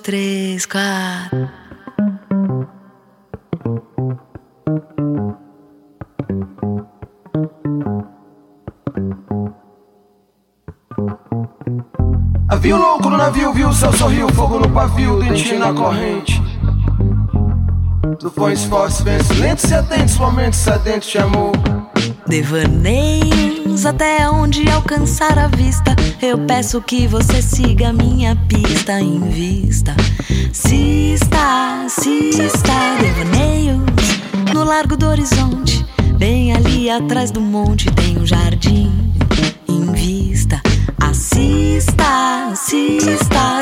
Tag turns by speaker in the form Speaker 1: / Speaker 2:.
Speaker 1: 3, 4.
Speaker 2: Havia um louco no navio, viu o céu sorriu, fogo no pavio, dentinho na corrente. Tufões fortes, ventos lentos e atentos, momentos sedentos de amor.
Speaker 1: Devaneios até onde alcançar a vista. Eu peço que você siga minha pista em vista. Se está, devaneios no largo do horizonte. Bem ali atrás do monte tem um jardim em vista. Assista,